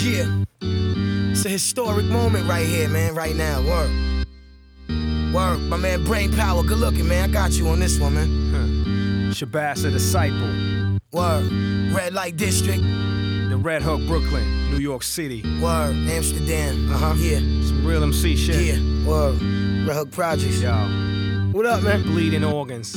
Yeah, it's a historic moment right here, man, right now. Word, my man Brain Power, good looking, man. I got you on this one, man. Shabazz the Disciple. Word, Red Light District. The Red Hook, Brooklyn, New York City. Word, Amsterdam. Yeah. Some real MC shit. Yeah, word, Red Hook Projects. Yo. What up, man? Bleeding organs.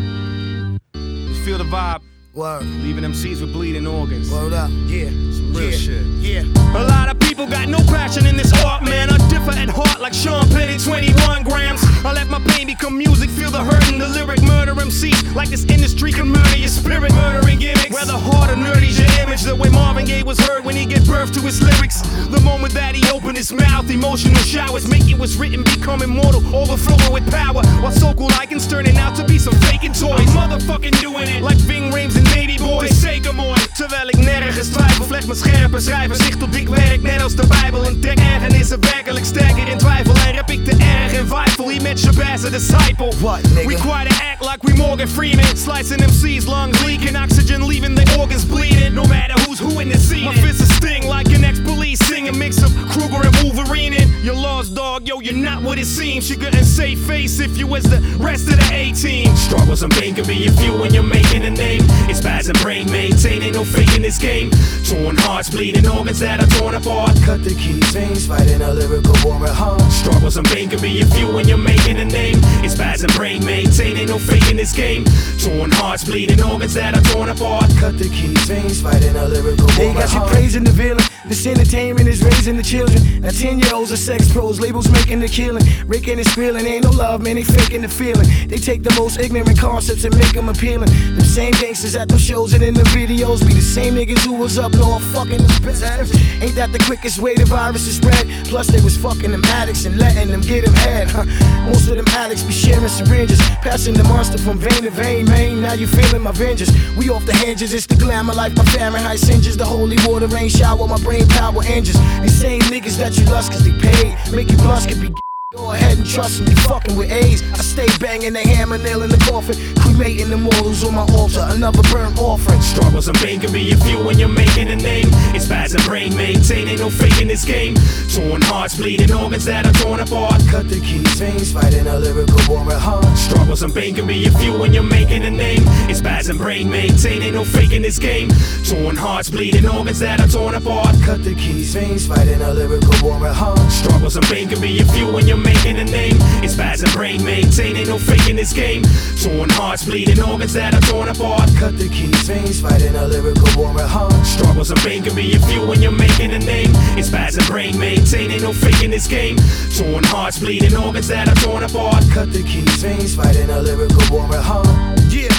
Just feel the vibe. Word. Leaving MCs with bleeding organs. Word up, yeah. Some real shit. Yeah. A lot of people got no passion in this art, man. I differ at heart like Sean Penn at 21 grams. I let my pain become music, feel the hurt in the lyric. Murder MC, like this industry can murder your spirit. Murdering gimmicks, whether hard or nerdy's your image. The way Marvin Gaye was heard when he gave birth to his lyrics. The moment that he opened his mouth, emotional showers make it was written, become immortal, overflowing with power. While so-called icons turning out to be some faking toys. I'm motherfucking doing it, like Ving Rhames en Baby Boy. Zeker mooi, terwijl ik nergens twijfel. Vleg me scherp en schrijven, zicht op dik werk, net als de Bijbel. Een tek ergernissen werkelijk sterker in twijfel. En rap ik te erg in vital, he met Shabazz the Disciple. What, nigga? We quite to act like we Morgan Freeman. Slicing MC's lungs leaking, oxygen leaving their organs bleeding. No matter who's who in the scene. My fists are sting like an ex-police singing. Mix of Kruger and Wolverine in. You're lost, dog, yo, you're not what it seems. You couldn't save face if you was the rest of the A-team. Struggles and pain can be a few when you're making a name. It's Baz and Brain, maintaining no fake in this game. Torn hearts, bleeding organs that are torn apart. Cut the keys, veins, fighting a lyrical war at heart. Struggles and pain can be a few when you're making a name. It's Baz and Brain, maintaining no fake in this game. Torn hearts, bleeding organs that are torn apart. Cut the keys, veins, fighting a lyrical war. They got you praising the villain. This entertainment is raising the children. Now 10-year-olds are sex pros, labels making the killing. Raking and squealing, ain't no love, man, they faking the feeling. They take the most ignorant concepts and make them appealing. Them same gangsters at them shows and in the videos be the same niggas who was up north fucking the bitches. Ain't that the quickest way the virus is spread? Plus they was fucking them addicts and letting them get them head. Most of them addicts be sharing syringes, passing the monster from vein to vein, man. Now you feeling my vengeance. We off the hinges, it's the glamour like my Fahrenheit singes. The holy water rain shower, my brain power engines. These same niggas that you lust cause they paid, make you blush could be. Go ahead and trust me, fucking with A's. I stay banging the hammer, nail in the coffin, cremating the mortals on my altar, another burnt offering. Struggles and pain can be a few when you're making a name. It's Baz and Brain, maintaining no fake in this game. Torn hearts, bleeding organs that are torn apart. Cut the keys, veins, fighting a lyrical war at heart. Struggles and pain can be a few when you're making a name. It's Baz and Brain, maintaining no fake in this game. Torn hearts, bleeding organs that are torn apart. Cut the keys, veins, fighting a lyrical war at heart. Struggles and pain can be a few when you're making a name. It's Baz and Brain, maintaining no fake in this game. Torn hearts, bleeding organs that are torn apart. Cut the keys, veins, fighting a lyrical war at heart. Struggles and pain can be a few when you're making a name. It's Baz and Brain, maintaining no fake in this game. Torn hearts, bleeding organs that are torn apart. Cut the keys, veins, fighting a lyrical war at heart. Yeah,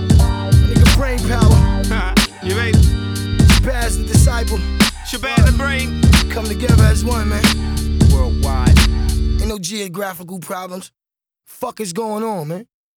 nigga Brain Power. You ready? Shabazz the Disciple. Shabazz and Brain. Come together as one, man. Worldwide. Ain't no geographical problems. Fuck is going on, man?